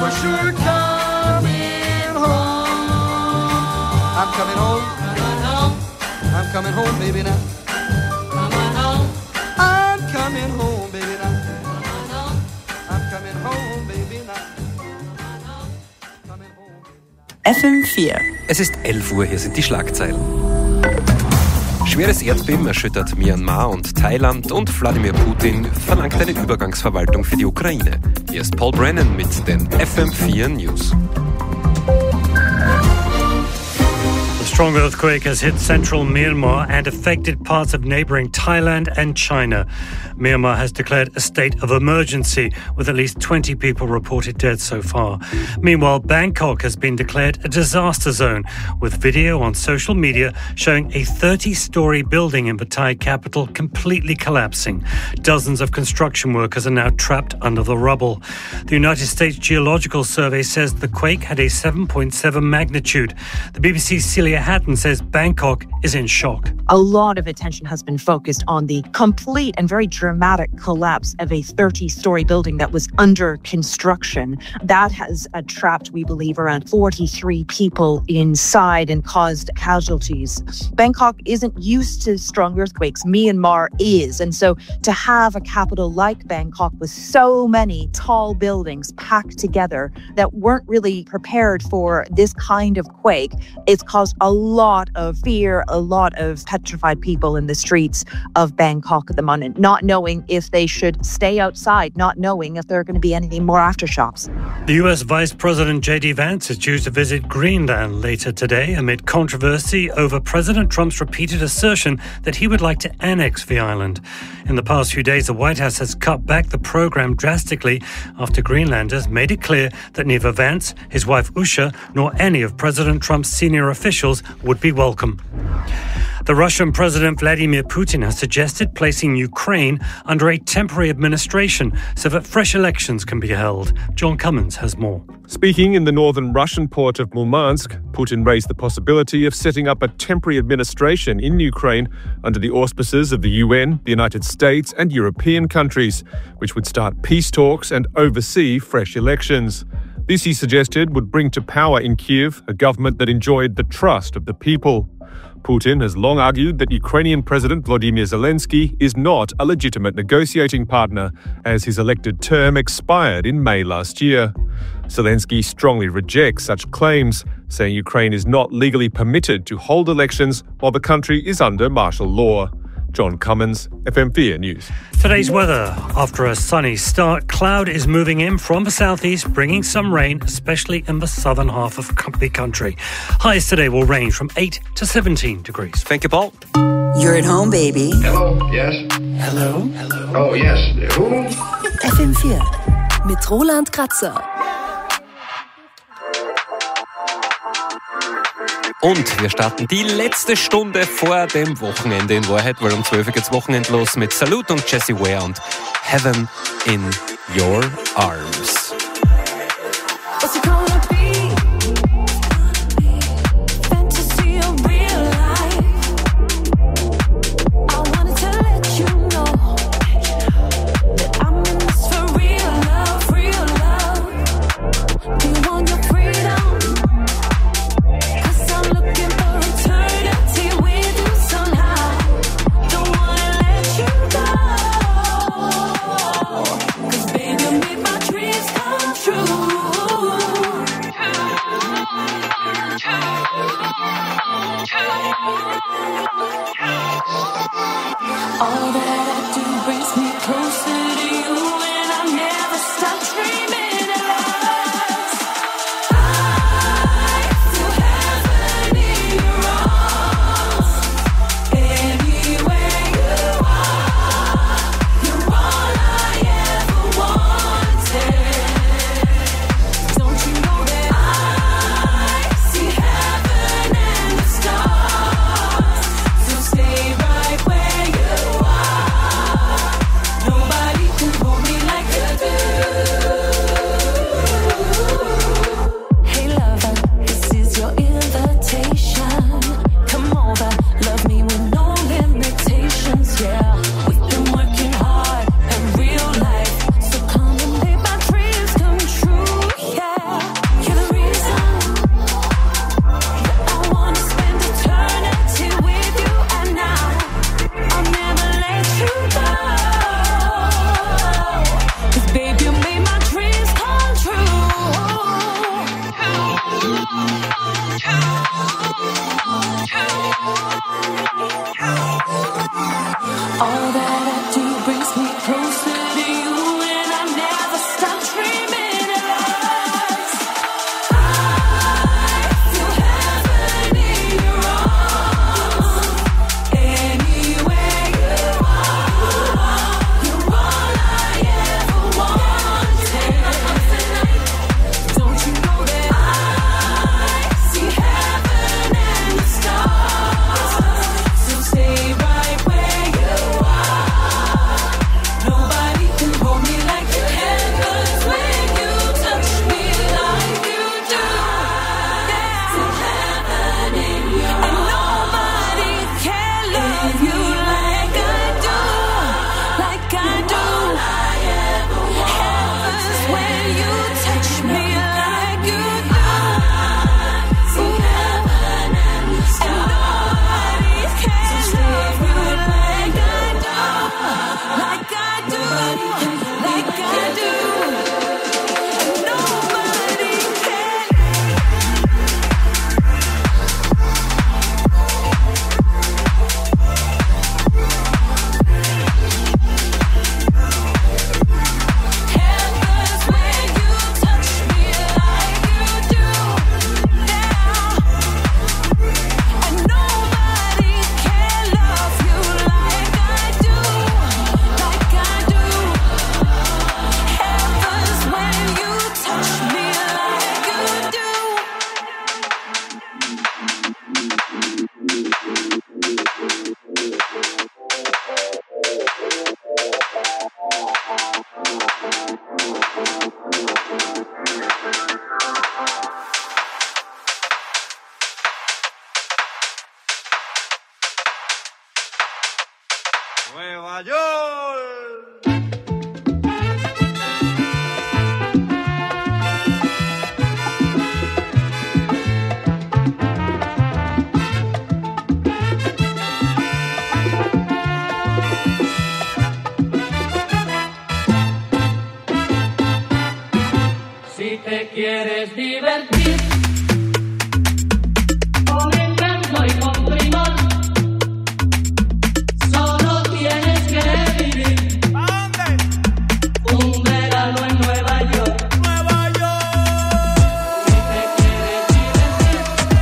for sure coming home. I'm coming home. I'm coming home, baby, now. I'm coming home, baby, now. I'm coming home, baby, now. FM4. Es ist 11 Uhr, hier sind die Schlagzeilen. Schweres Erdbeben erschüttert Myanmar und Thailand und Wladimir Putin verlangt eine Übergangsverwaltung für die Ukraine. Hier ist Paul Brennan mit den FM4 News. A strong earthquake has hit central Myanmar and affected parts of neighbouring Thailand and China. Myanmar has declared a state of emergency, with at least 20 people reported dead so far. Meanwhile, Bangkok has been declared a disaster zone, with video on social media showing a 30-storey building in the Thai capital completely collapsing. Dozens of construction workers are now trapped under the rubble. The United States Geological Survey says the quake had a 7.7 magnitude. The BBC's Celia Hatton says Bangkok is in shock. A lot of attention has been focused on the complete and very dramatic collapse of a 30-storey building that was under construction. That has trapped, we believe, around 43 people inside and caused casualties. Bangkok isn't used to strong earthquakes. Myanmar is. And so to have a capital like Bangkok with so many tall buildings packed together that weren't really prepared for this kind of quake, it's caused a lot of fear, a lot of petrified people in the streets of Bangkok at the moment, not knowing if they should stay outside, not knowing if there are going to be any more aftershocks. The US Vice President J.D. Vance is due to visit Greenland later today amid controversy over President Trump's repeated assertion that he would like to annex the island. In the past few days, the White House has cut back the program drastically after Greenlanders made it clear that neither Vance, his wife Usha, nor any of President Trump's senior officials would be welcome. The Russian President Vladimir Putin has suggested placing Ukraine under a temporary administration so that fresh elections can be held. John Cummins has more. Speaking in the northern Russian port of Murmansk, Putin raised the possibility of setting up a temporary administration in Ukraine under the auspices of the UN, the United States and European countries, which would start peace talks and oversee fresh elections. This, he suggested, would bring to power in Kyiv a government that enjoyed the trust of the people. Putin has long argued that Ukrainian President Volodymyr Zelensky is not a legitimate negotiating partner, as his elected term expired in May last year. Zelensky strongly rejects such claims, saying Ukraine is not legally permitted to hold elections while the country is under martial law. John Cummins, FM4 News. Today's weather. After a sunny start, cloud is moving in from the southeast, bringing some rain, especially in the southern half of the country. Highs today will range from 8 to 17 degrees. Thank you, Paul. You're at home, baby. Hello, yes. Hello? Hello. Oh, yes. Who? FM4 mit Roland Kratzer. Und wir starten die letzte Stunde vor dem Wochenende in Wahrheit, weil um 12 Uhr geht's Wochenende los mit Salute und Jessie Ware und Heaven in Your Arms. True. Nueva York. Si te quieres divertir, con encanto y con primor, solo tienes que vivir. ¿A dónde? Un verano en Nueva York. Nueva York. Si te quieres divertir,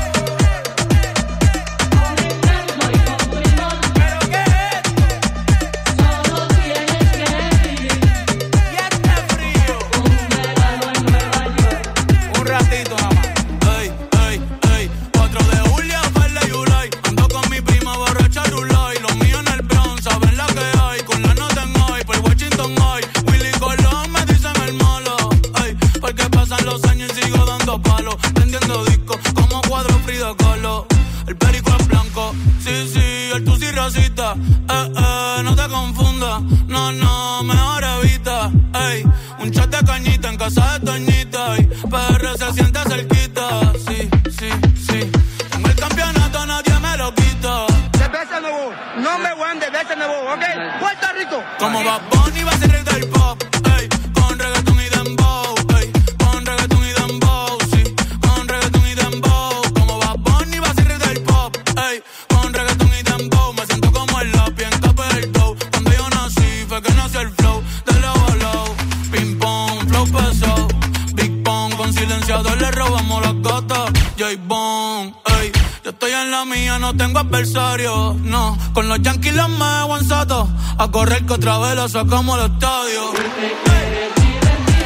con encanto y con primor, ¿pero qué es esto? Solo tienes que vivir. Y este frío. Un verano en Nueva York. Un ratito nada más. Ey, ey, ey. 4 de julio, Verde y Ulay. Ando con mi prima borracha Rulay. Los míos en el Bronx, saben la que hay. Con la nota en hoy, por Washington hoy. Willy Colón me dicen el malo. Ey, porque pasan los años y sigo dando palos. Prendiendo discos como cuadro Frida Kahlo. El perico es blanco, sí, sí, el tusi racista. No te confundas, no, no, mejor evita. Ey, un chat de cañita en casa de Toñita. Y PR se siente cerquita, sí, sí, sí. Tengo el campeonato, nadie me lo quita. Cerveza nuevo, number one de cerveza nuevo, ¿ok? Puerto Rico. Como Bad Bunny va a ser rey del pop, ey, con reggaetón y dembow, ey, con reggaetón y dembow, sí, con reggaetón y dembow. Como Bad Bunny va a ser rey del pop, ey, con reggaetón y dembow. Me siento como el lápiz en capa del dough. Cuando yo nací fue que nació el flow de low a low. Ping pong, flow pesado, Big Pong, con silenciador le robamos las gatas. J-Bone, ey, yo estoy en la mía, no tengo adversario, no. Con los Yankees los me aguanzato, a correr que otra vez lo sacamos al estadio. Si te quieres divertir,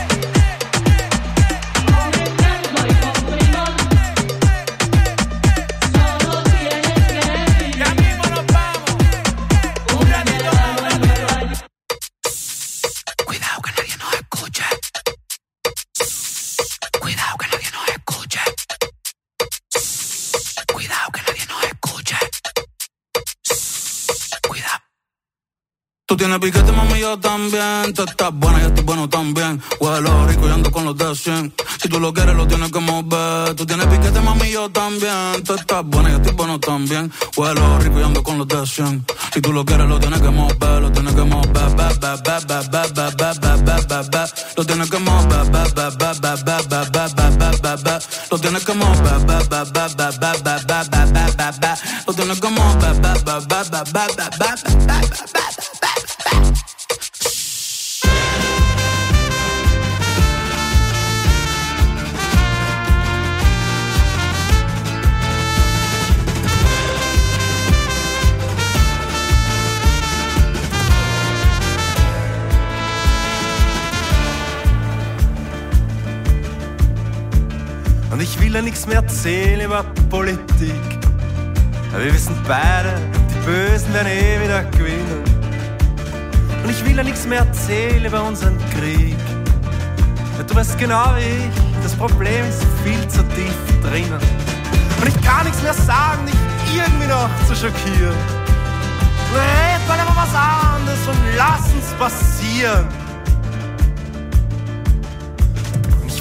con encanto y con primor, solo tienes que vivir. Ya mismo nos vamos. Un verano en Nueva York. Cuidado que nadie nos escuche. Cuidado que nadie nos escuche. Cuidado que nadie nos escuche. Cuidado. Tú tienes piquete, mami, yo también. Tú estás buena, yo estoy bueno también. Huelo rico y ando con los de 100. Si tú lo quieres, lo tienes que mover. Tú tienes piquete, mami, yo también. Tú estás buena, yo estoy bueno también. Huelo rico y ando con los de 100. Si tú lo quieres, lo tienes que mover. Lo tienes que mover. Lo tienes que mover. Lo tienes que mover. Lo tienes que mover. Und ich will ja nichts mehr erzählen über Politik. Aber wir wissen beide, die Bösen werden eh wieder gewinnen. Und ich will ja nichts mehr erzählen über unseren Krieg. Weil du weißt genau wie ich, das Problem ist viel zu tief drinnen. Und ich kann nichts mehr sagen, dich irgendwie noch zu schockieren. Red mal einfach was anderes und lass uns passieren.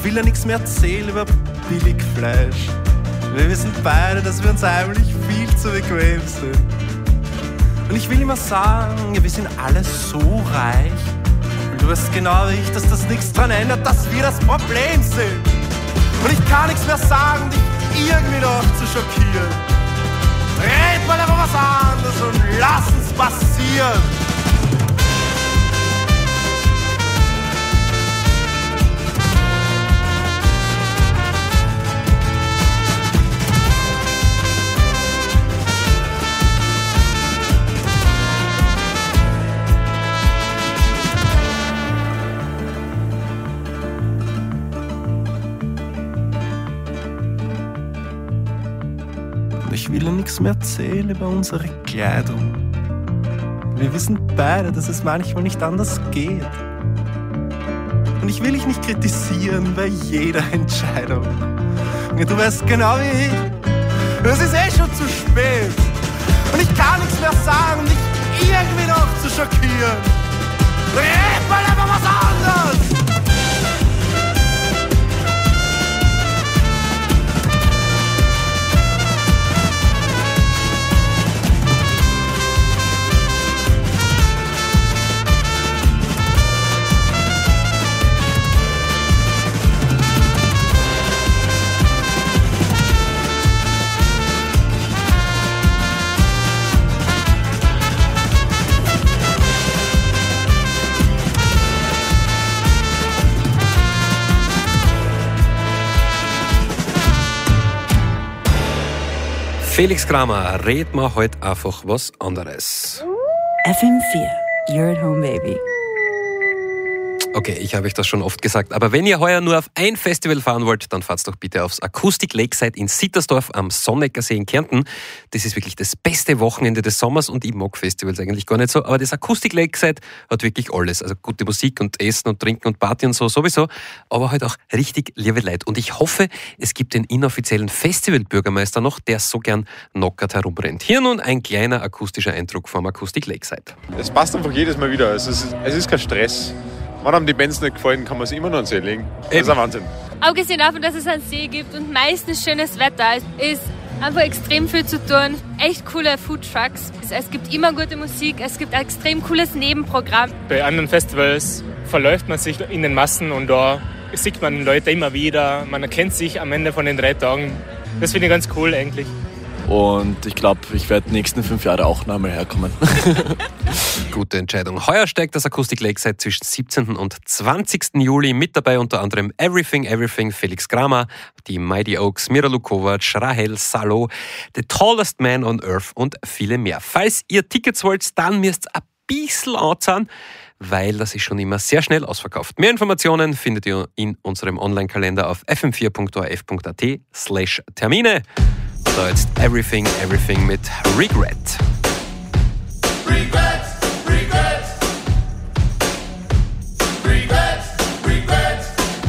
will ja nichts mehr erzählen über Billigfleisch. Wir wissen beide, dass wir uns heimlich viel zu bequem sind. Und ich will immer sagen, ja, wir sind alle so reich. Und du weißt genau wie ich, dass das nichts dran ändert, dass wir das Problem sind. Und ich kann nichts mehr sagen, dich irgendwie noch zu schockieren. Red mal einfach was anderes und lass uns passieren. Ich will ja nichts mehr erzählen über unsere Kleidung. Wir wissen beide, dass es manchmal nicht anders geht. Und ich will dich nicht kritisieren bei jeder Entscheidung. Du weißt genau wie ich, es ist schon zu spät. Und ich kann nichts mehr sagen, um dich irgendwie noch zu schockieren. Red mal einfach was anderes! Felix Kramer, red mal heute einfach was anderes. FM4, you're at home, baby. Okay, ich habe euch das schon oft gesagt, aber wenn ihr heuer nur auf ein Festival fahren wollt, dann fahrt doch bitte aufs Acoustic Lakeside in Sittersdorf am Sonneckersee in Kärnten. Das ist wirklich das beste Wochenende des Sommers und ich mag Festivals eigentlich gar nicht so, aber das Acoustic Lakeside hat wirklich alles. Also gute Musik und Essen und Trinken und Party und so sowieso, aber halt auch richtig liebe Leute. Und ich hoffe, es gibt den inoffiziellen Festivalbürgermeister noch, der so gern knockert herumrennt. Hier nun ein kleiner akustischer Eindruck vom Acoustic Lakeside. Es passt einfach jedes Mal wieder. Es ist kein Stress. Wenn einem die Bands nicht gefallen, kann man es immer noch ans See legen. Das ist ein Wahnsinn. Abgesehen davon, dass es einen See gibt und meistens schönes Wetter ist einfach extrem viel zu tun. Echt coole Foodtrucks. Es gibt immer gute Musik, es gibt ein extrem cooles Nebenprogramm. Bei anderen Festivals verläuft man sich in den Massen und da sieht man Leute immer wieder. Man erkennt sich am Ende von den 3 Tagen. Das finde ich ganz cool eigentlich. Und ich glaube, ich werde die nächsten 5 Jahre auch noch einmal herkommen. Gute Entscheidung. Heuer steigt das Acoustic Lakeside zwischen 17. und 20. Juli. Mit dabei unter anderem Everything, Felix Kramer, die Mighty Oaks, Mira Kovac, Rahel Salo, The Tallest Man on Earth und viele mehr. Falls ihr Tickets wollt, dann müsst ihr ein bisschen anzahlen, weil das ist schon immer sehr schnell ausverkauft. Mehr Informationen findet ihr in unserem Online-Kalender auf fm4.orf.at/Termine. So, jetzt Everything mit Regret. Regret, regret. Regret, regret.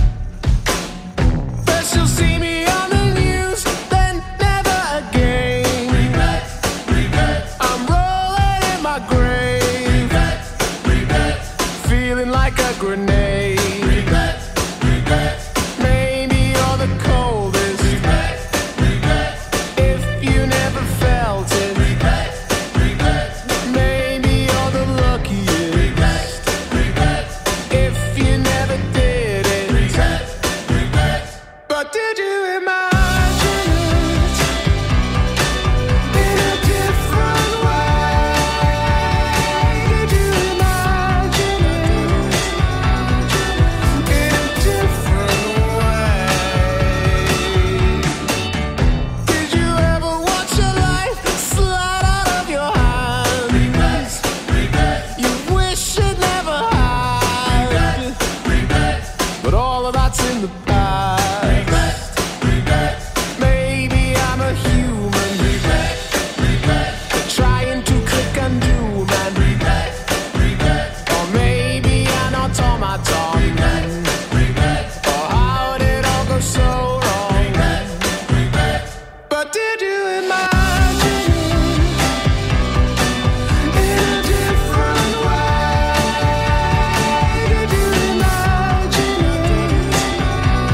First you'll see me on the news, then never again. Regret, regret. I'm rolling in my grave. Regret, regret. Feeling like a grenade. Regret, regret. Maybe you're the coldest. Regret, regret. If you never felt it. Regret, regret. Maybe you're the luckiest. Regret, regret. If you never did it. Regret, regret. But did you imagine it in a different way? Did you imagine it in a different way? Did you ever watch your life slide out of your hands? Regret, regret. You wish it never had. Regret, But all of that's in the past. regret, regret. Maybe I'm a human Regret, regret. trying to click and do, man. Regret, regret. Or maybe an automaton. Regret, regret. Or how did it all go so wrong? Regret, regret. But did you imagine it in a different way? Did you imagine it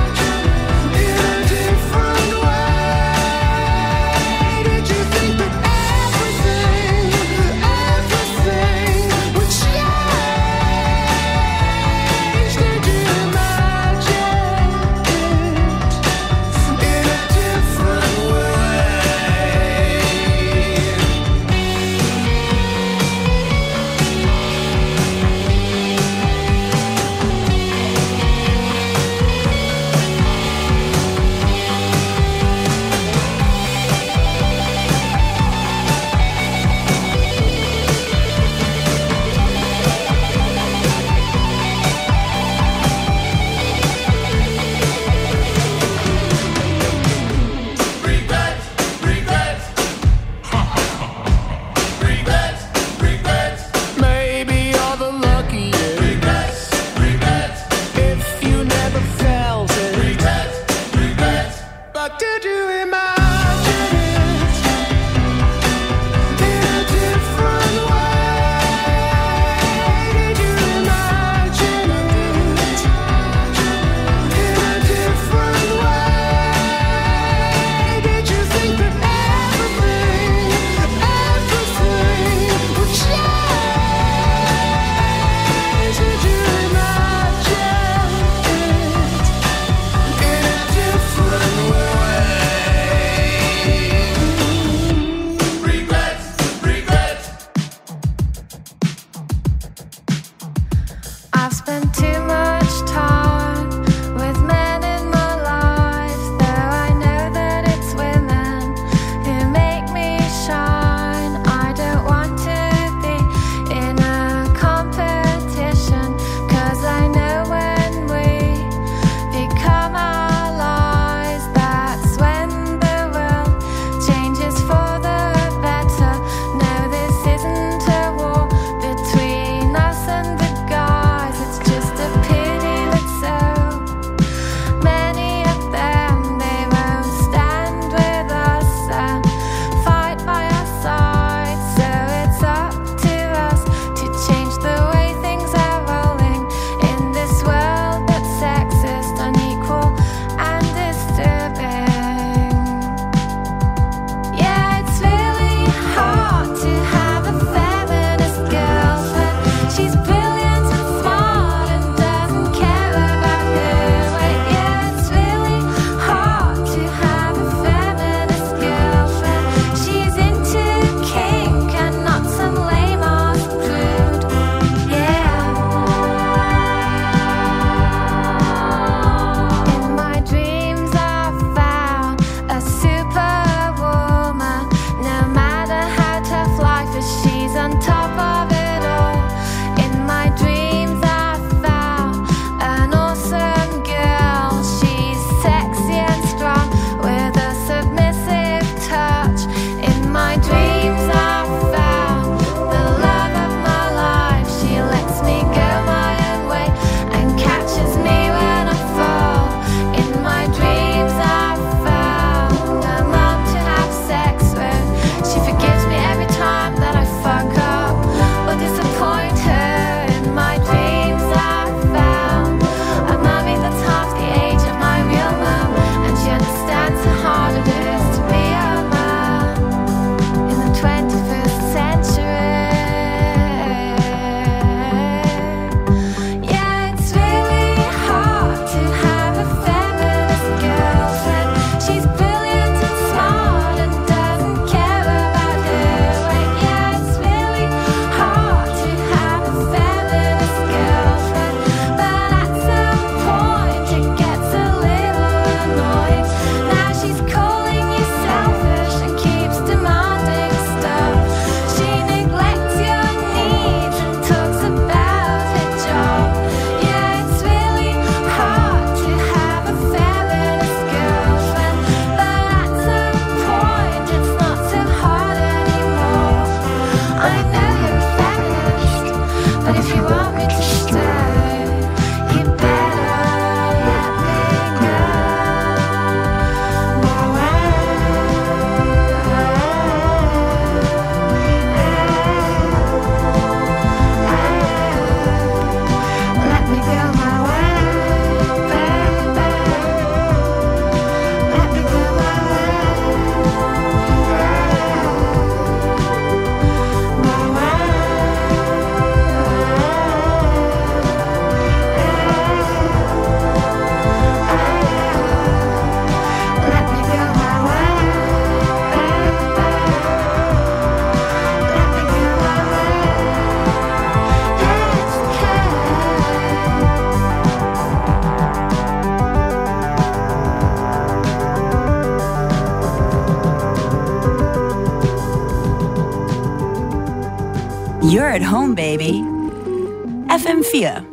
You're at home, baby. FM4.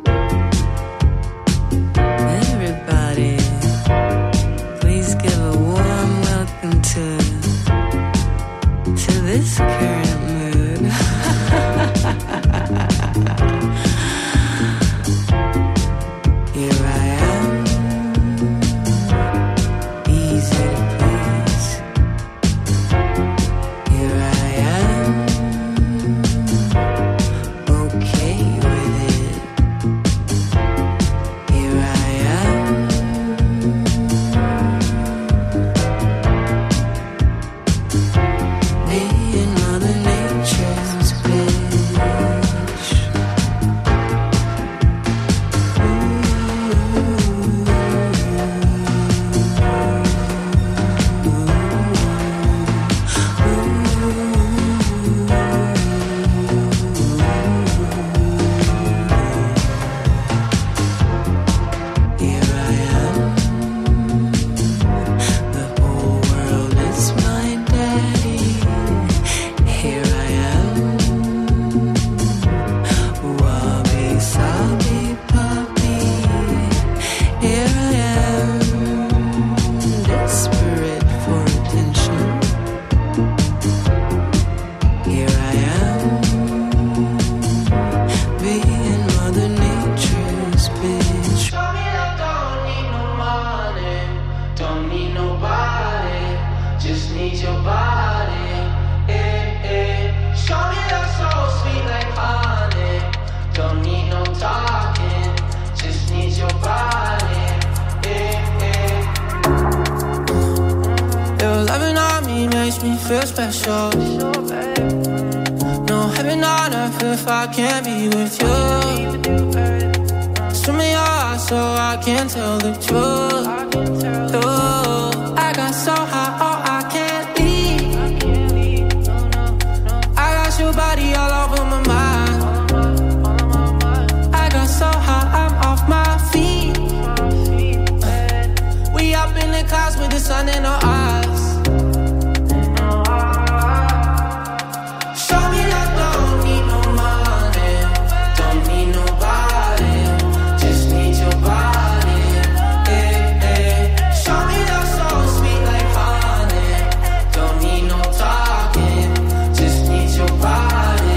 Everybody, please give a warm welcome to this current mood. Here I am, easy to please. Here I am, okay with it. Here I am, being Mother Nature's bitch. Here I am, the whole world is my daddy. Here I am, wabi sabi puppy. Here I am, desperate for attention. Here I am, being Mother Nature's bitch. Show me I don't need no money, don't need nobody, just need your body. Show me that so sweet like honey, don't need no talking, just need your body. Your loving on me makes me feel special. No heaven on earth if I can't be with you. Swim me out so I can tell the truth. Ooh, I got so high, oh I can't leave. I got your body all over my mind. I got so high, I'm off my feet. We up in the clouds with the sun in our eyes. Show me that don't need no money, don't need nobody, just need your body. Show me that so sweet like honey, don't need no talking, just need your body.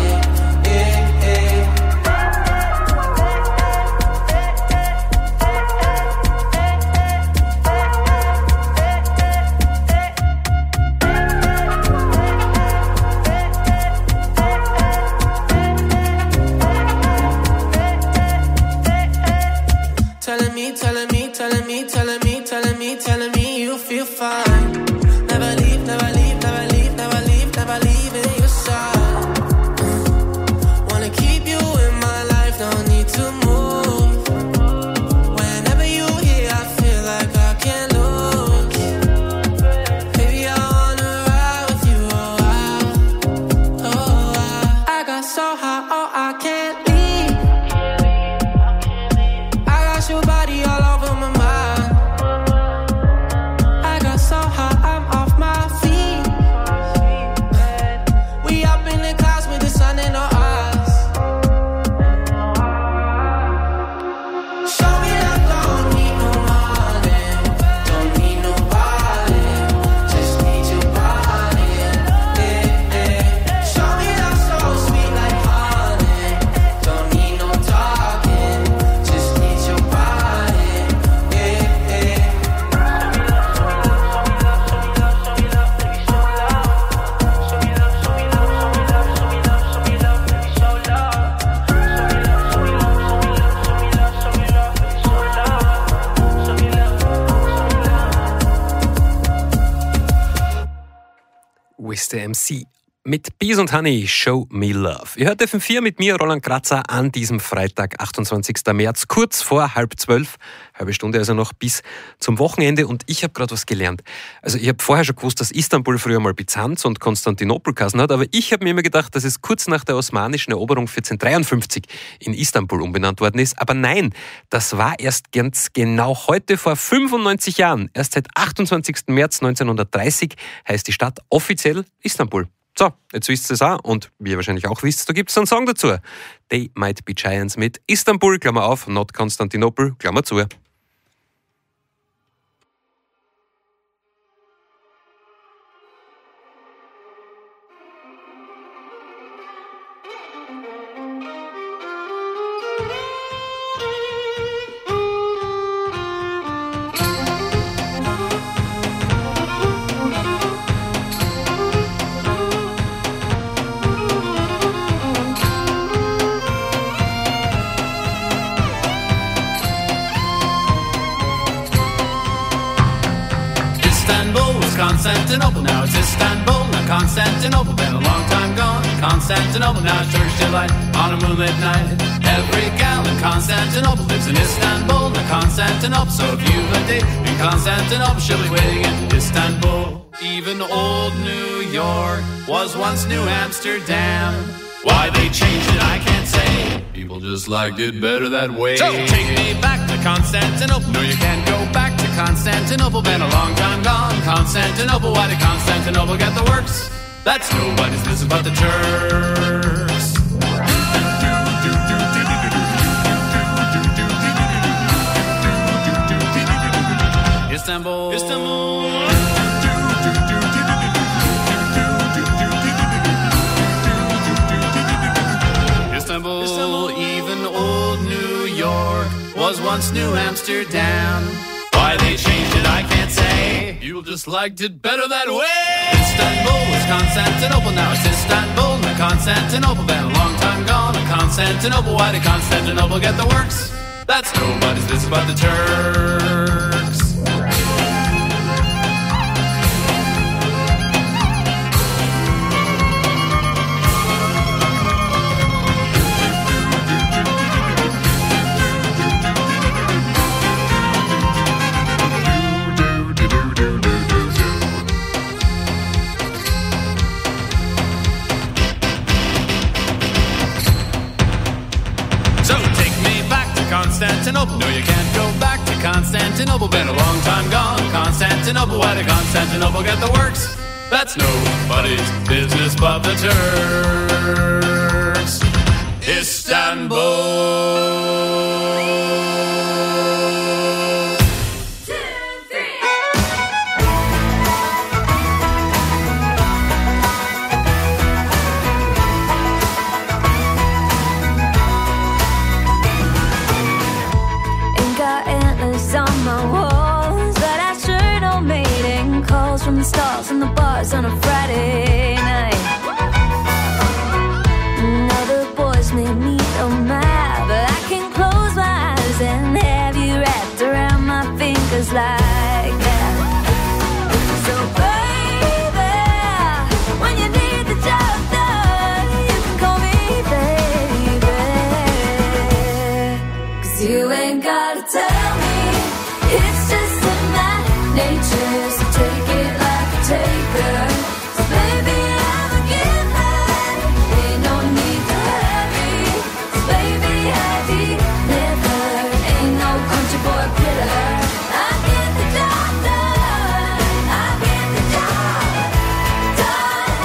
Telling me you feel fine. Never leave, never leave, never leave, never leave, never leave in your side. Wanna keep you in my life, don't need to move. Whenever you here, I feel like I can't lose. Baby, I wanna ride with you, I got so high, oh I can't leave. I got your body all over my mind. So high, I'm off my feet. We up in the clouds with the sun in our eyes. Show me that don't need no money, don't need nobody, just need your body. Show me that so sweet like honey, don't need no talking, just need your body. Mr. MC mit Bees und Honey, Show Me Love. Ihr hört FM4 mit mir, Roland Kratzer, an diesem Freitag, 28. März, kurz vor 11:30. Halbe Stunde also noch bis zum Wochenende. Und ich habe gerade was gelernt. Also ich habe vorher schon gewusst, dass Istanbul früher mal Byzanz und Konstantinopel geheißen hat, aber ich habe mir immer gedacht, dass es kurz nach der osmanischen Eroberung 1453 in Istanbul umbenannt worden ist. Aber nein, das war erst ganz genau heute vor 95 Jahren. Erst seit 28. März 1930 heißt die Stadt offiziell Istanbul. So, jetzt wisst ihr es auch und wie ihr wahrscheinlich auch wisst, da gibt es einen Song dazu. They Might Be Giants mit Istanbul, Klammer auf, not Konstantinopel, Klammer zu. Constantinople, now it's Istanbul, not Constantinople, been a long time gone. Constantinople, now it's church delight on a moonlit night. Every gal in Constantinople lives in Istanbul, not Constantinople. So if you've a date in Constantinople, she'll be waiting in Istanbul. Even old New York was once New Amsterdam. Why they changed it, I can't say. People just liked it better that way. So take me back to Constantinople. No, you can't go back to Constantinople. Been a long time gone. Constantinople, why did Constantinople get the works? That's nobody's business but the Turks. Istanbul, Istanbul. Istanbul, even old New York was once New Amsterdam. Why they changed it, I can't say. People just liked it better that way. Istanbul was Constantinople, now it's Istanbul, not Constantinople. Been a long time gone. Constantinople, why did Constantinople get the works? That's nobody's business but the Turks. Constantinople, no, you can't go back to Constantinople. Been a long time gone. Constantinople, why did Constantinople get the works? That's nobody's business but the Turks. Istanbul. From the stars and the bars on a Friday night. Other boys may meet on mad, but I can close my eyes and have you wrapped around my fingers like that. So baby, when you need the job done, you can call me baby. 'Cause you ain't gotta tell me, it's just in my nature. So take it like a taker. So baby, I'm a giver. Ain't no need to hurry. So baby, I deliver. Ain't no country boy killer. I get the job done. I get the job done.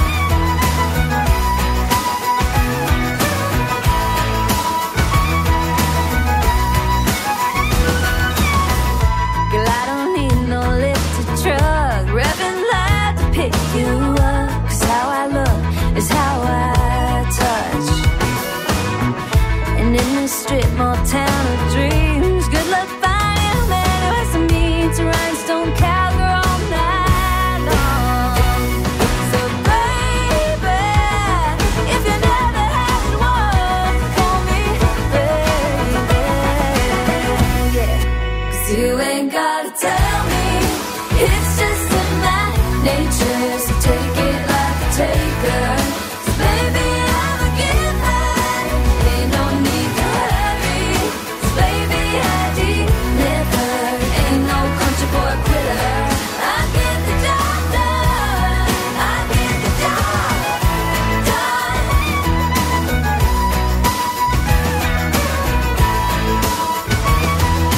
Girl, I don't need no lifted truck, revving loud to pick you up. 'Cause how I look is how I touch. And in this strip mall town of dreams, good luck finding a man who has to meet a rhinestone cowgirl all night long. So baby, if you never had one, call me baby. Yeah. 'Cause you ain't gotta tell me, it's just in my nature. So take it like a taker. So baby, I'm a giver. Ain't no need to hurry. So baby, I deliver. Ain't no country boy quitter. I get the job done. I get the job done.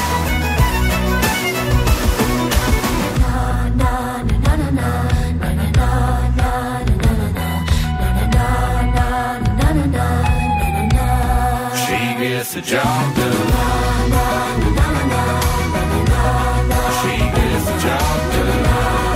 Na na na na na na na na. the job done. She gets the job done.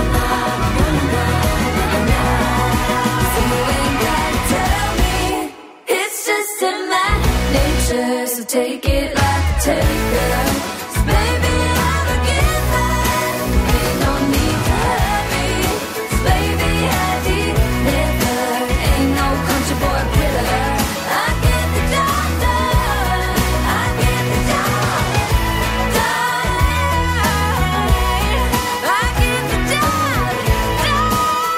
So you ain't gotta tell me, it's just in my nature. So take it like a taker. 'Cause baby, I'm a giver. Ain't no need to hurry. 'Cause baby, I deliver. Ain't no country boy quitter. I get the job done. I get the job done. I get the job done.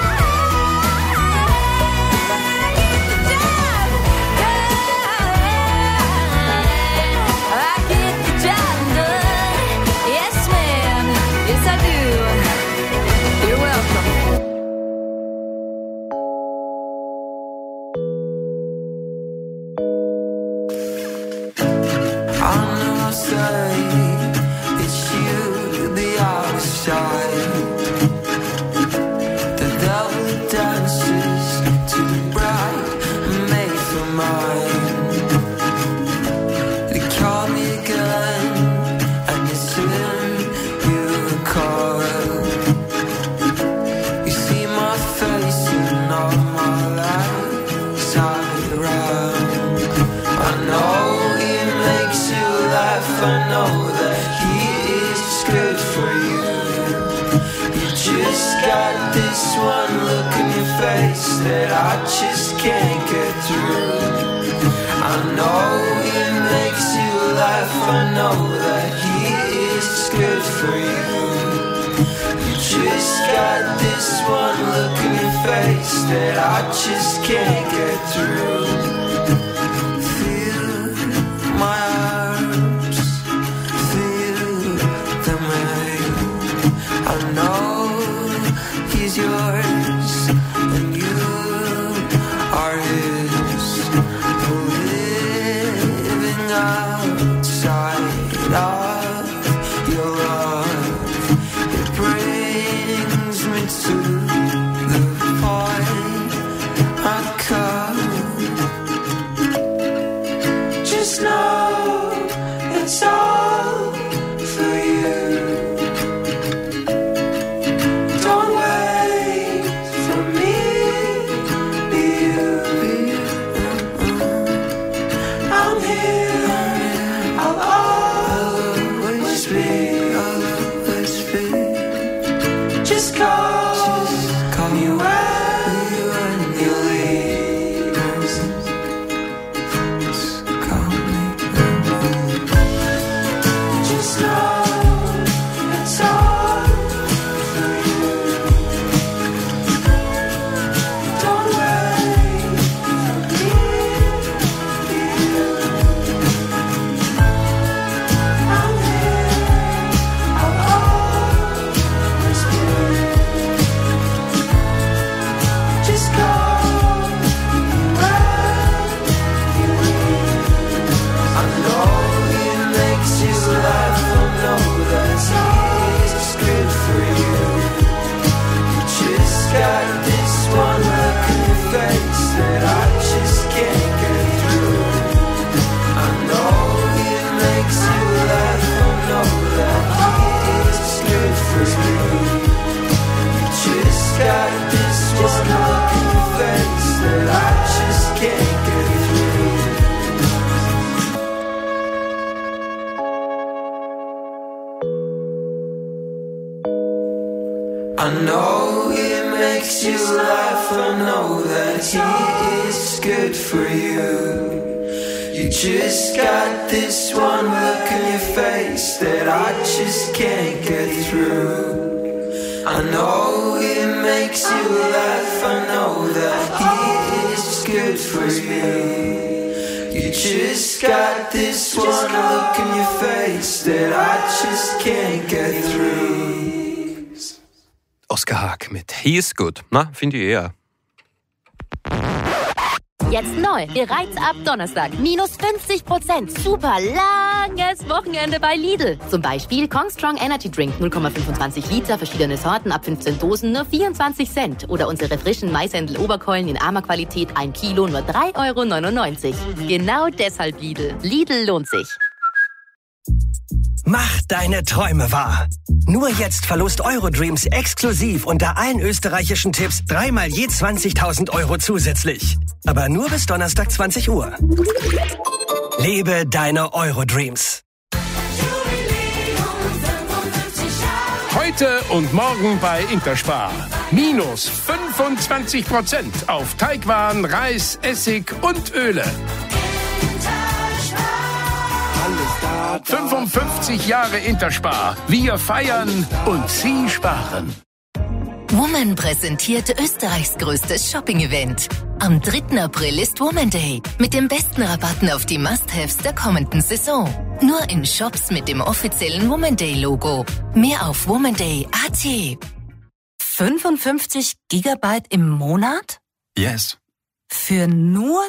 I get the job done. Yes, ma'am. Yes, I do. You're welcome. I know I say it's you, the other side. The devil dances to the bride made for mine. They call me again, and it's in your car. You see my face and all my life side around. I know he makes you laugh. I know that he is good for you. You just got this one look in your face that I just can't get through. I know he makes you laugh. I know that he is good for you. You just got this one look in your face that I just can't get through. Feel my arms, feel them rain. I know he's yours and you are his. Living outside of your love, it brings me to the point I come. Just know it's all for you. Don't wait for me, be you. I'm here, I'll always be. Just call me when you leave. Call me. Just know it's all for you. Don't wait for me, I'm here, I'll always be. Just call me when you leave. I know he makes you laugh. I know that he's good for you. You just got this one look in your face that I just can't get through. I know he makes you laugh. I know that he's good for you. You just got this one look in your face that I just can't get through. I know he makes you laugh. I know that he is good for you. You just got this one look in your face that I just can't get through. I know he makes you laugh. I know that he is good for you. You just got this one look in your face that I just can't get through. Oskar Haag mit He is Good. Na, finde ich eher. Jetzt neu. Bereits ab Donnerstag. Minus 50%. Super langes Wochenende bei Lidl. Zum Beispiel Kong Strong Energy Drink 0,25 Liter, verschiedene Sorten ab 15 Dosen, nur 24 Cent. Oder unsere frischen Maishändel-Oberkeulen in armer Qualität, 1 Kilo, nur 3,99 €. Genau deshalb Lidl. Lidl lohnt sich. Mach deine Träume wahr. Nur jetzt Verlost Eurodreams exklusiv unter allen österreichischen Tipps 3-mal je 20.000 € zusätzlich. Aber nur bis Donnerstag 20 Uhr. Lebe deine Eurodreams. Heute und morgen bei Interspar. Minus 25% auf Teigwaren, Reis, Essig und Öle. 55 Jahre Interspar. Wir feiern und Sie sparen. Woman präsentiert Österreichs größtes Shopping-Event. Am 3. April ist Woman Day mit den besten Rabatten auf die Must-Haves der kommenden Saison. Nur in Shops mit dem offiziellen Woman Day-Logo. Mehr auf womanday.at. 55 Gigabyte im Monat? Yes. Für nur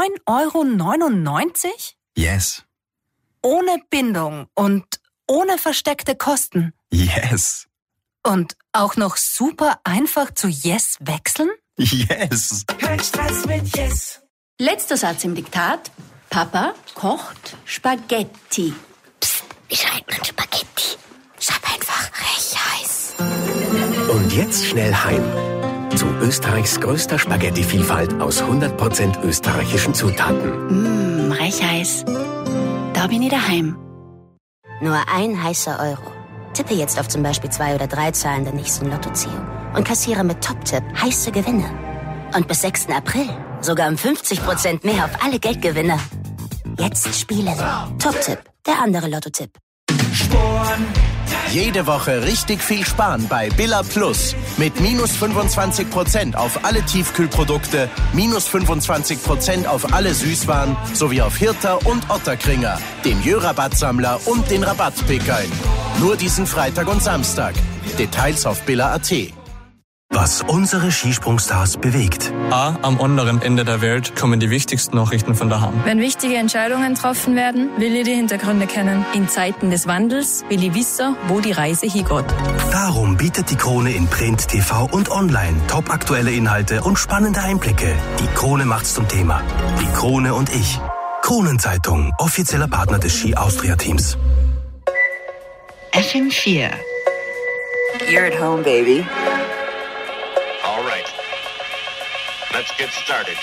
9,99 €? Yes. Ohne Bindung und ohne versteckte Kosten. Yes. Und auch noch super einfach zu Yes wechseln? Yes. Kein Stress mit Yes. Letzter Satz im Diktat. Papa kocht Spaghetti. Psst, wie schreibt man Spaghetti? Schreib einfach Rechheiß. Und jetzt schnell heim. Zu Österreichs größter Spaghetti-Vielfalt aus 100% österreichischen Zutaten. Rechheiß. Da bin ich daheim. Nur ein heißer Euro. Tippe jetzt auf zum Beispiel 2 oder 3 Zahlen der nächsten Lottoziehung und kassiere mit Top-Tipp heiße Gewinne. Und bis 6. April sogar um 50% mehr auf alle Geldgewinne. Jetzt spielen. Top-Tipp, der andere Lottotipp. Jede Woche richtig viel sparen bei Billa Plus. Mit minus 25% auf alle Tiefkühlprodukte, minus 25% auf alle Süßwaren sowie auf Hirter und Otterkringer, den Jö-Rabattsammler und den Rabattpickeln. Nur diesen Freitag und Samstag. Details auf billa.at. Was unsere Skisprungstars bewegt. A. Am anderen Ende der Welt kommen die wichtigsten Nachrichten von daheim. Wenn wichtige Entscheidungen getroffen werden, will ich die Hintergründe kennen. In Zeiten des Wandels will ich wissen, wo die Reise hingeht. Darum bietet die Krone in Print, TV und Online topaktuelle Inhalte und spannende Einblicke. Die Krone macht's zum Thema. Die Krone und ich. Kronenzeitung, offizieller Partner des Ski Austria Teams. FM4. You're at home, baby. All right. Let's get started.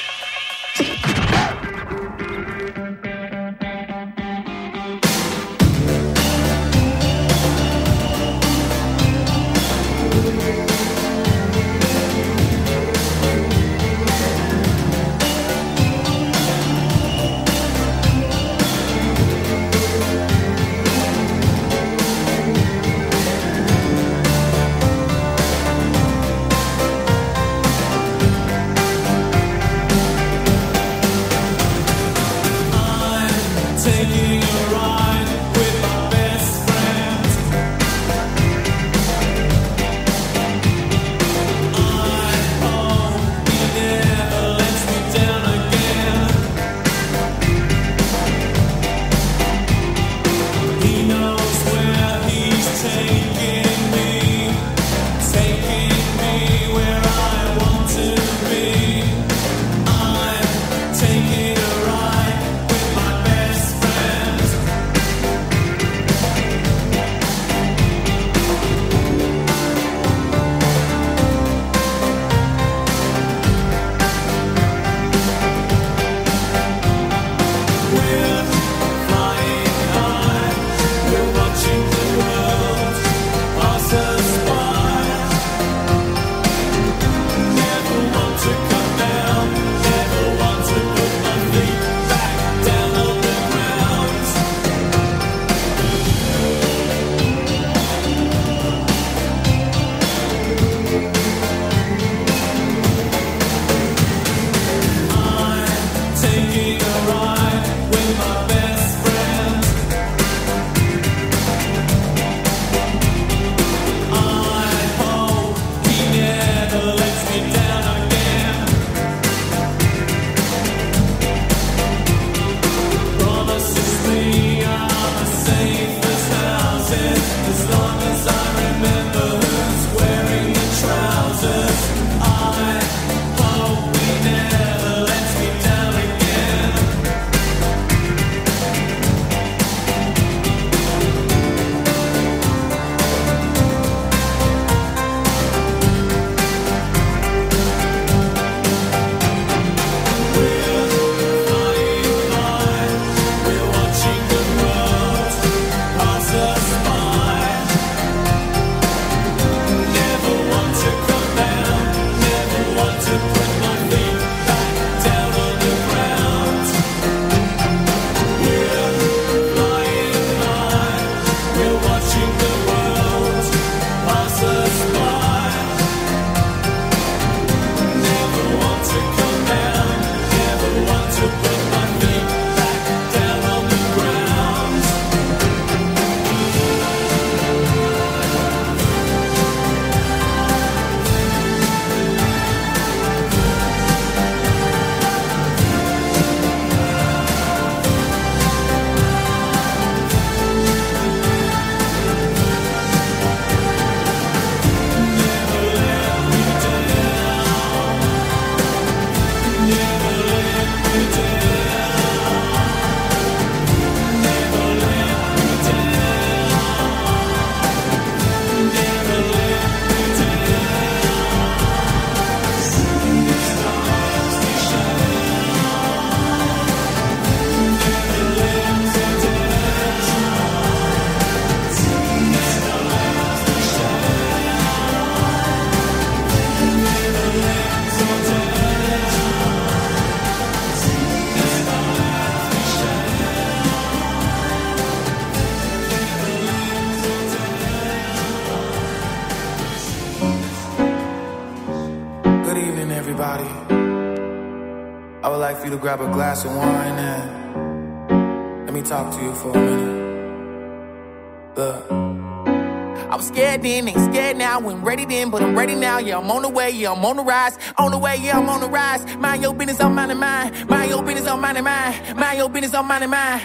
everybody. I would like for you to grab a glass of wine and let me talk to you for a minute. Look. I was scared then, ain't scared now. Wasn't ready then, but I'm ready now. Yeah, I'm on the way, yeah, I'm on the rise. On the way, yeah, I'm on the rise. Mind your business, I'm minding mine. Mind your business, I'm minding mine. Mind your business, I'm minding mine.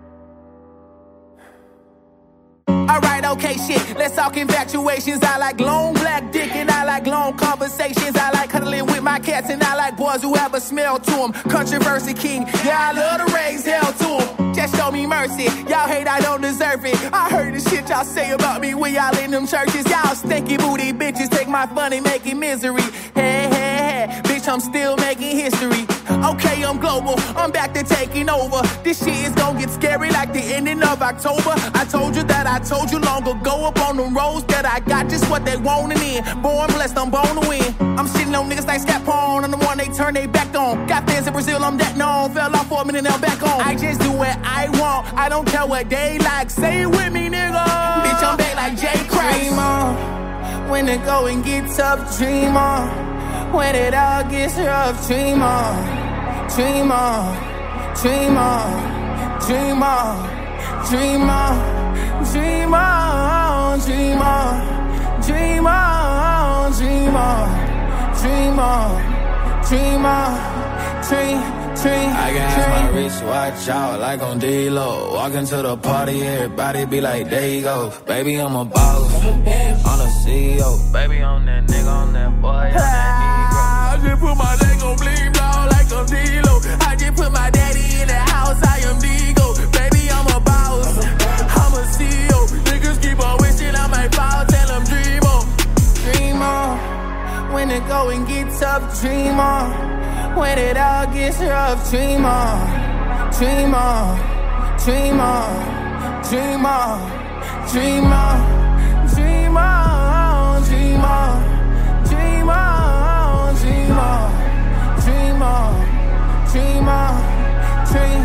Alright, okay, shit, let's talk infatuations. I like long black dick and I like long conversations. I like cuddling with my cats and I like boys who have a smell to them. Controversy king, yeah, I love to raise hell to them. Just show me mercy, y'all hate I don't deserve it. I heard the shit y'all say about me when y'all in them churches. Y'all stinky booty bitches take my fun and make it misery. Hey, hey, hey, bitch, I'm still making history. Okay, I'm global, I'm back to taking over. This shit is gonna get scary like the ending of October. I told you that I told you long ago up on the roads that I got just what they wanted in. Born blessed, I'm born to win. I'm shitting on niggas like Scapone, I'm the one they turn they back on. Got fans in Brazil, I'm that known. Fell off for a minute, now back on. I just do what I want, I don't care what they like. Say it with me, nigga. Bitch, I'm back like Jay Christ. Dream on, when it go and get tough, dream on. When it all gets rough, dream on. Dream on, dream on, dream on, dream on, dream on, dream on, dream on, dream on, dream on, dream on, dream. I got my wristwatch out like on D-Lo. Walk into the party, everybody be like, there you go. Baby, I'm a boss, I'm a CEO. Baby, I'm that nigga, I'm that boy, I'm that Negro. I just put my leg on bleed blow like I'm D-Lo. I just put my daddy in the house, I am Digo. Baby, I'm a boss, I'm a CEO. Niggas keep on wishing I might fall, tell them dream on. Dream on, when it go and get tough, dream on. When it all gets rough, dream on, dream on, dream on, dream on, dream on, dream on, dream on, dream on, dream on, dream on, dream on, dream.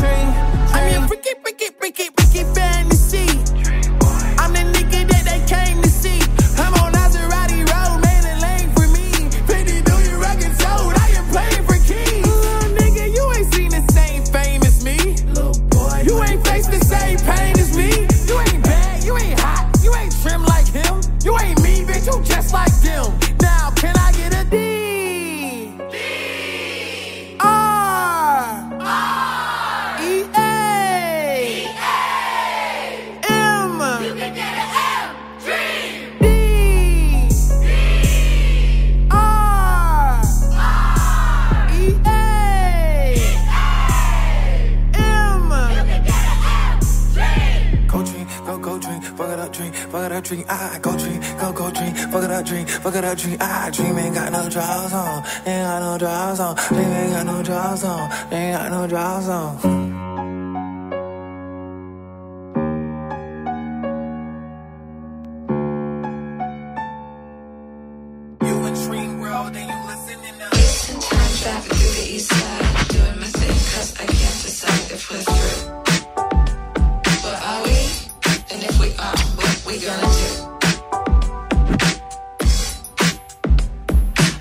I'm your freaky fantasy. I'm the nigga that they came to see. I'm on Maserati Road, made a lane for me. 50 billion records sold, I am playing for keys. Nigga, you ain't seen the same fame as me. Little boy, you ain't faced the same pain as me. You ain't bad, you ain't hot, you ain't trim like him. You ain't me, bitch, you just like them. Now, can I get a D? Drink, I go drink, go drink, fuck it up, drink, fuck it up, drink. I dream ain't got no draws on, ain't got no draws on, dream ain't got no draws on, ain't got no draws on. You a dream world and you listening to time traffic through the east side, doing my thing 'cause I can't decide if we're through. But are we? And if we are, what we gonna do?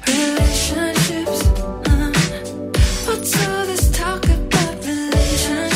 Relationships, what's all this talk about relationships?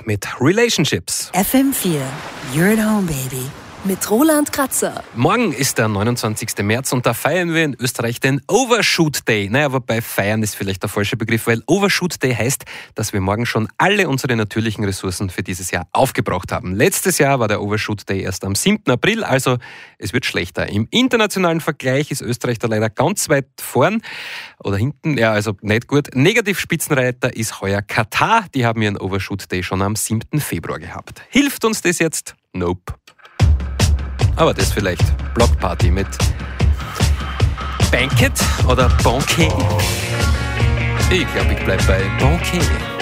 mit Relationships. FM4, you're at home, baby. Mit Roland Kratzer. Morgen ist der 29. März und da feiern wir in Österreich den Overshoot Day. Naja, wobei feiern ist vielleicht der falsche Begriff, weil Overshoot Day heißt, dass wir morgen schon alle unsere natürlichen Ressourcen für dieses Jahr aufgebraucht haben. Letztes Jahr war der Overshoot Day erst am 7. April, also es wird schlechter. Im internationalen Vergleich ist Österreich da leider ganz weit vorn oder hinten, ja, also nicht gut. Negativ-Spitzenreiter ist heuer Katar. Die haben ihren Overshoot Day schon am 7. Februar gehabt. Hilft uns das jetzt? Nope. Aber das vielleicht Blockparty mit Banquet oder Banquet. Ich glaube, ich bleib bei Banquet.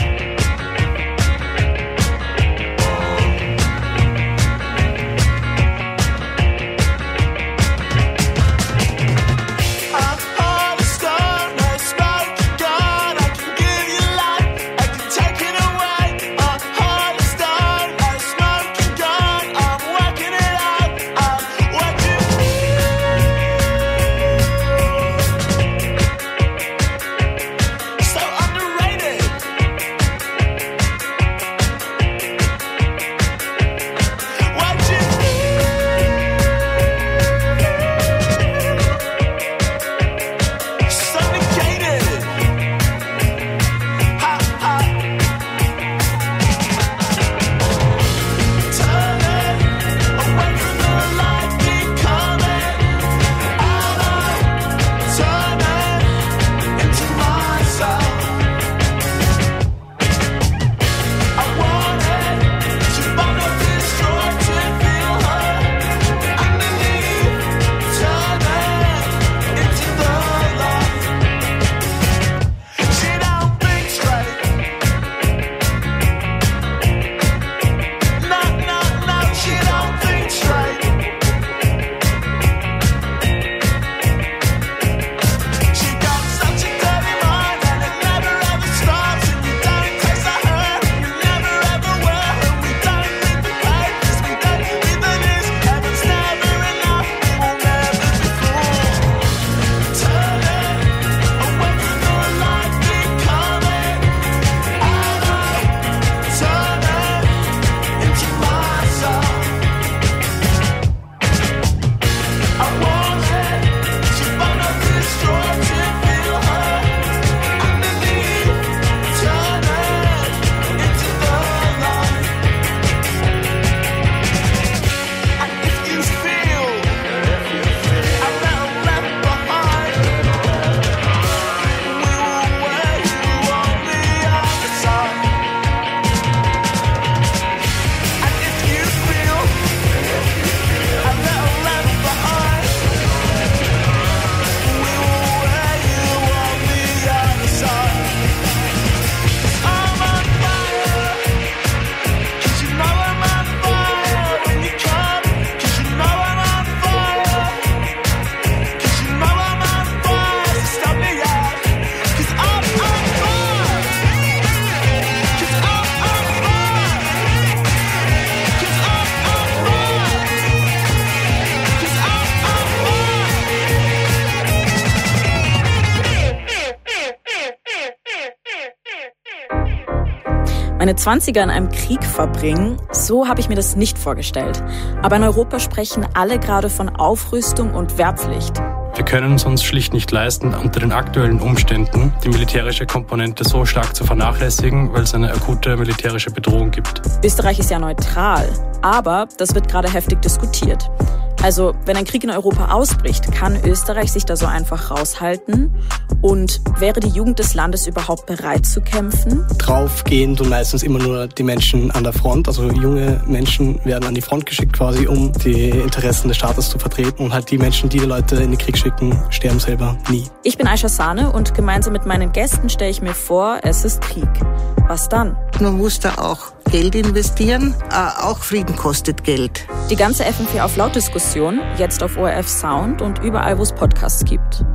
Meine 20er in einem Krieg verbringen, so habe ich mir das nicht vorgestellt. Aber in Europa sprechen alle gerade von Aufrüstung und Wehrpflicht. Wir können es uns schlicht nicht leisten, unter den aktuellen Umständen die militärische Komponente so stark zu vernachlässigen, weil es eine akute militärische Bedrohung gibt. Österreich ist ja neutral, aber das wird gerade heftig diskutiert. Also, wenn ein Krieg in Europa ausbricht, kann Österreich sich da so einfach raushalten? Und wäre die Jugend des Landes überhaupt bereit zu kämpfen? Draufgehen tun meistens immer nur die Menschen an der Front. Also junge Menschen werden an die Front geschickt quasi, um die Interessen des Staates zu vertreten. Und halt die Menschen, die Leute in den Krieg schicken, sterben selber nie. Ich bin Aisha Sahne und gemeinsam mit meinen Gästen stelle ich mir vor, es ist Krieg. Was dann? Man muss da auch Geld investieren. Auch Frieden kostet Geld. Die ganze FM4 auf Laut-Diskussion, jetzt auf ORF Sound und überall, wo es Podcasts gibt.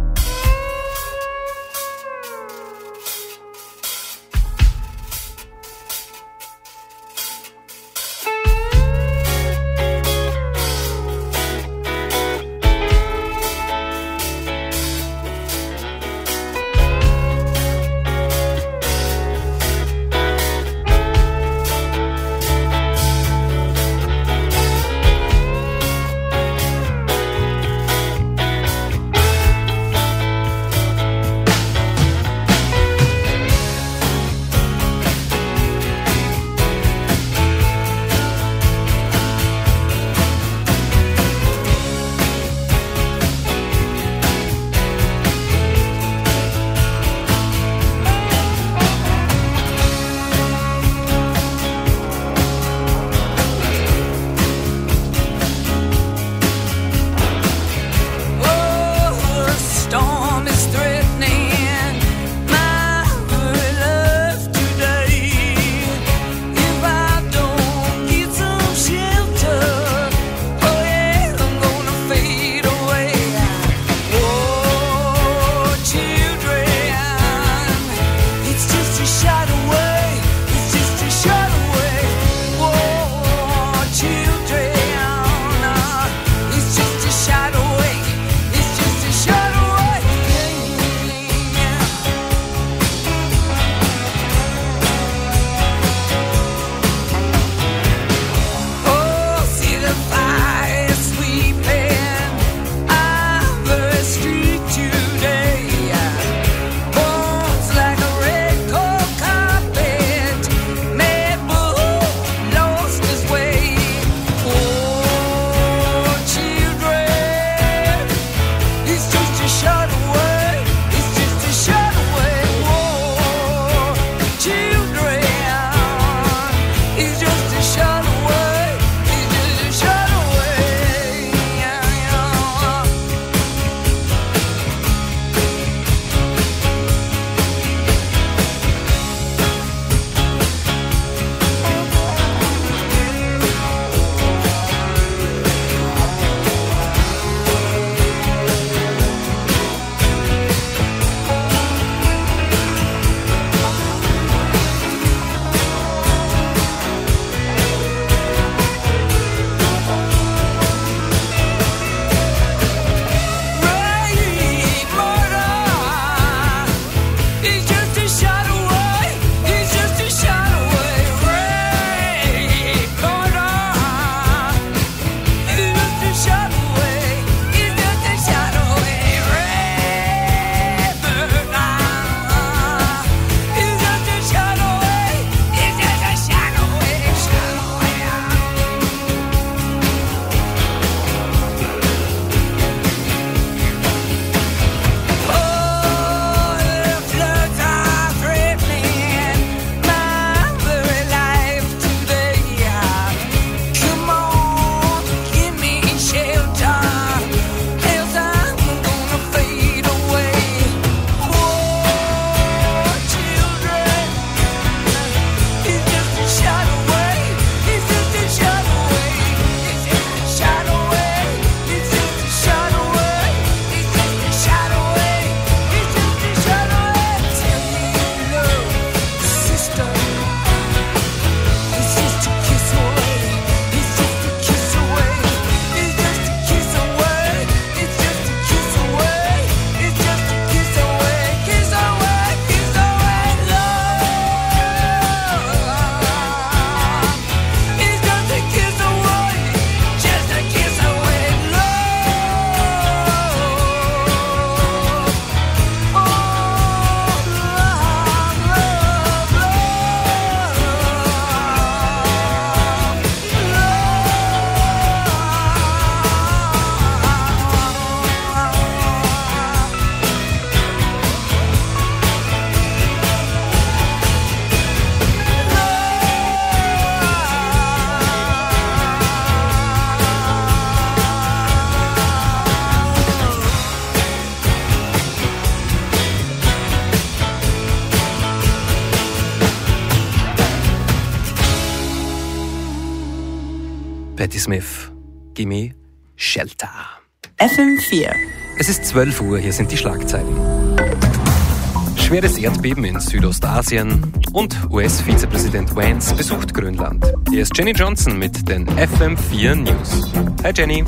Patti Smith, Gimme Shelter. FM4. Es ist 12 Uhr, hier sind die Schlagzeilen. Schweres Erdbeben in Südostasien und US-Vizepräsident Vance besucht Grönland. Hier ist Jenny Johnson mit den FM4 News. Hi Jenny.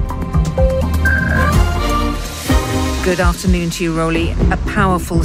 Good afternoon to you, Rolly. A powerful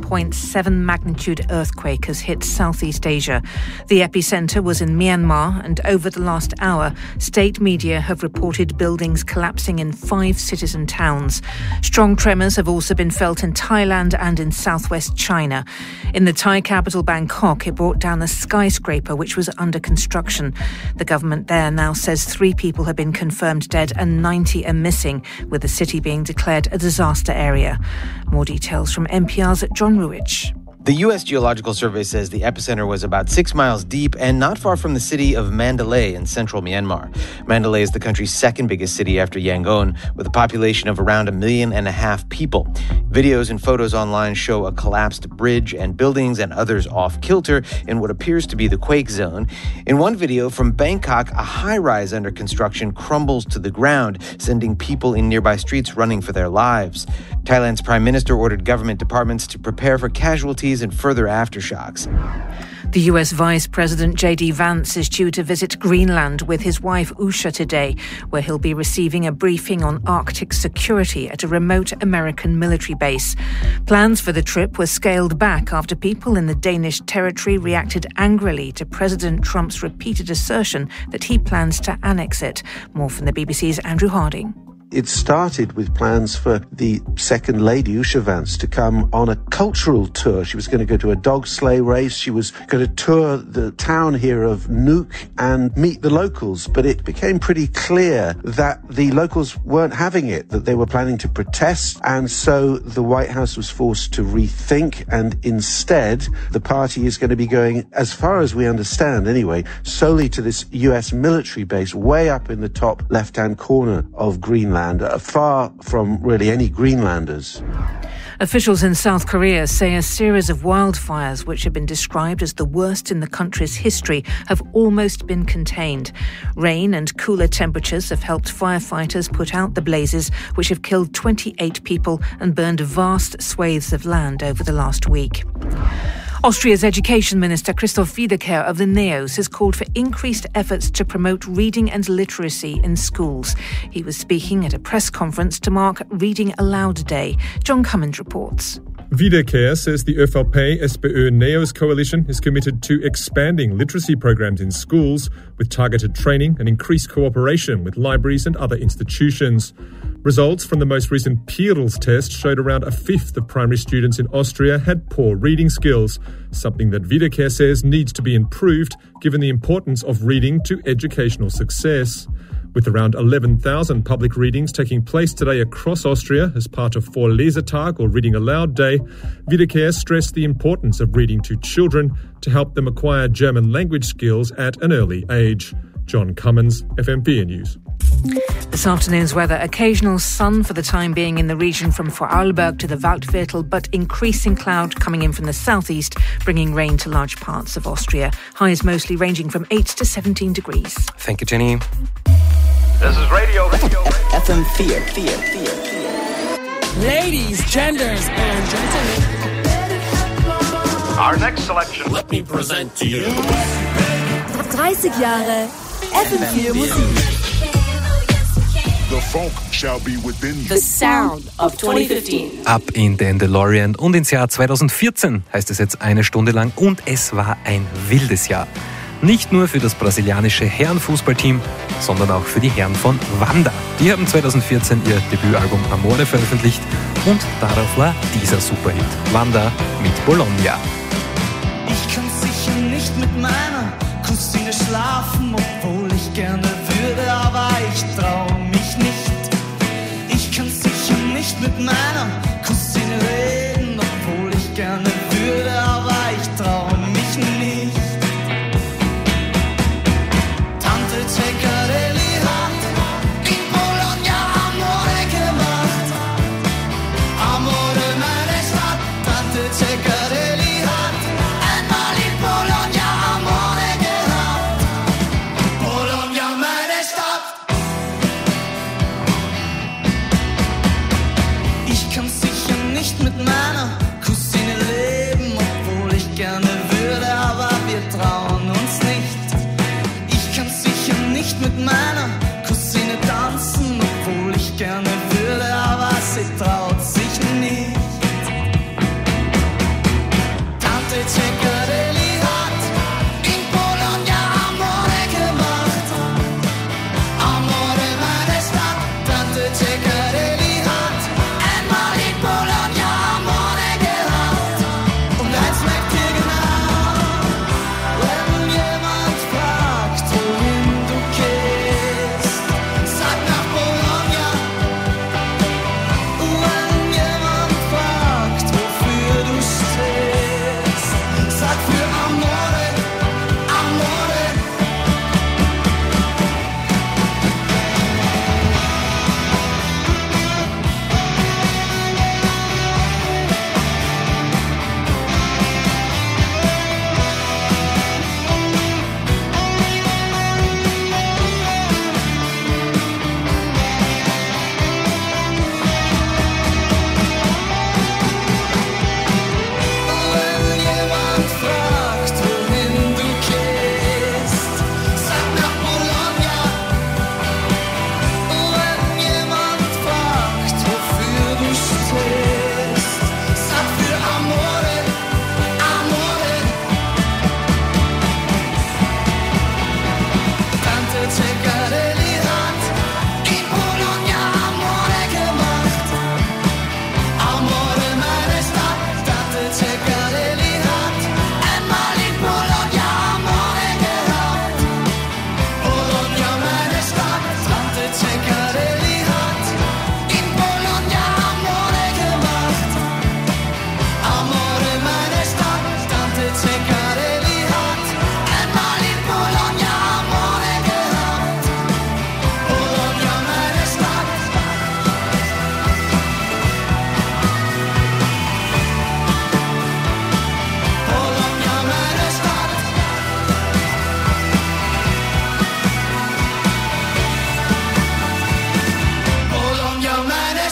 7.7 magnitude earthquake has hit Southeast Asia. The epicenter was in Myanmar, and over the last hour, state media have reported buildings collapsing in 5 cities and towns. Strong tremors have also been felt in Thailand and in southwest China. In the Thai capital Bangkok, it brought down a skyscraper which was under construction. The government there now says 3 people have been confirmed dead and 90 are missing, with the city being declared a disaster area. More details from NPR's John Ruich. The U.S. Geological Survey says the epicenter was about 6 miles deep and not far from the city of Mandalay in central Myanmar. Mandalay is the country's second biggest city after Yangon, with a population of around 1.5 million people. Videos and photos online show a collapsed bridge and buildings and others off kilter in what appears to be the quake zone. In one video from Bangkok, a high-rise under construction crumbles to the ground, sending people in nearby streets running for their lives. Thailand's prime minister ordered government departments to prepare for casualties and further aftershocks. The US Vice President J.D. Vance is due to visit Greenland with his wife Usha today, where he'll be receiving a briefing on Arctic security at a remote American military base. Plans for the trip were scaled back after people in the Danish territory reacted angrily to President Trump's repeated assertion that he plans to annex it. More from the BBC's Andrew Harding. It started with plans for the second lady, Usha Vance, to come on a cultural tour. She was going to go to a dog sleigh race. She was going to tour the town here of Nuuk and meet the locals. But it became pretty clear that the locals weren't having it, that they were planning to protest. And so the White House was forced to rethink. And instead, the party is going to be going, as far as we understand anyway, solely to this US military base way up in the top left-hand corner of Greenland. Far from really any Greenlanders. Officials in South Korea say a series of wildfires, which have been described as the worst in the country's history, have almost been contained. Rain and cooler temperatures have helped firefighters put out the blazes, which have killed 28 people and burned vast swathes of land over the last week. Austria's Education Minister Christoph Wiederkehr of the NEOS has called for increased efforts to promote reading and literacy in schools. He was speaking at a press conference to mark Reading Aloud Day. John Cummins reports. Wiederkehr says the ÖVP-SPÖ-NEOS coalition is committed to expanding literacy programs in schools with targeted training and increased cooperation with libraries and other institutions. Results from the most recent PIRLS test showed around 1/5 of primary students in Austria had poor reading skills, something that Wiederkehr says needs to be improved given the importance of reading to educational success. With around 11,000 public readings taking place today across Austria as part of Vorlesetag or Reading Aloud Day, Wiederkehr stressed the importance of reading to children to help them acquire German language skills at an early age. John Cummins, FM4 News. This afternoon's weather. Occasional sun for the time being in the region from Vorarlberg to the Waldviertel, but increasing cloud coming in from the southeast, bringing rain to large parts of Austria. Highs mostly ranging from 8 to 17 degrees. Thank you, Jenny. This is Radio. FM4. Ladies, genders, and gentlemen. Our next selection. Let me present to you. 30 Jahre FM4 Musik. The funk shall be within you. The sound of 2015. Ab in den DeLorean und ins Jahr 2014 heißt es jetzt eine Stunde lang und es war ein wildes Jahr. Nicht nur für das brasilianische Herrenfußballteam, sondern auch für die Herren von Wanda. Die haben 2014 ihr Debütalbum Amore veröffentlicht und darauf war dieser Superhit, Wanda mit Bologna. Ich kann sicher nicht mit meiner Cousine schlafen, obwohl ich gerne würde, aber ich trau mich nicht. Ich kann sicher nicht mit meiner Cousine reden, obwohl ich gerne würde, aber ich trau mich nicht. Tante Ceccarelli hat in Bologna Amore gemacht. Amore meine Stadt, Tante Ceccarelli hat einmal in Bologna Amore gehabt. Bologna meine Stadt.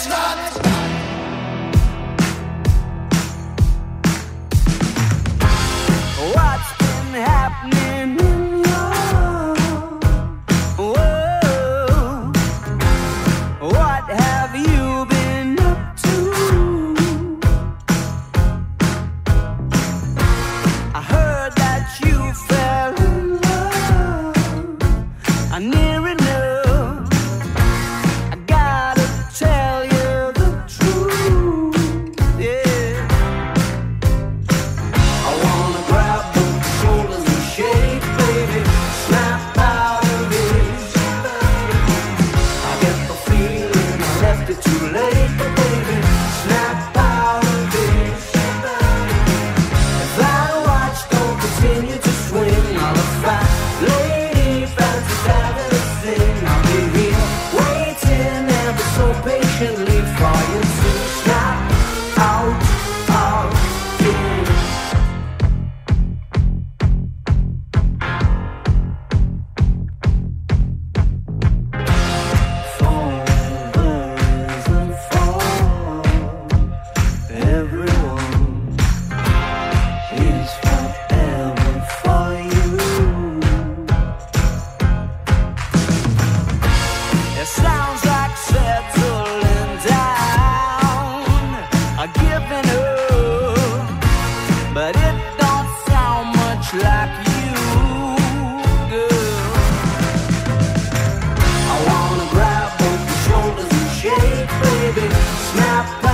Snap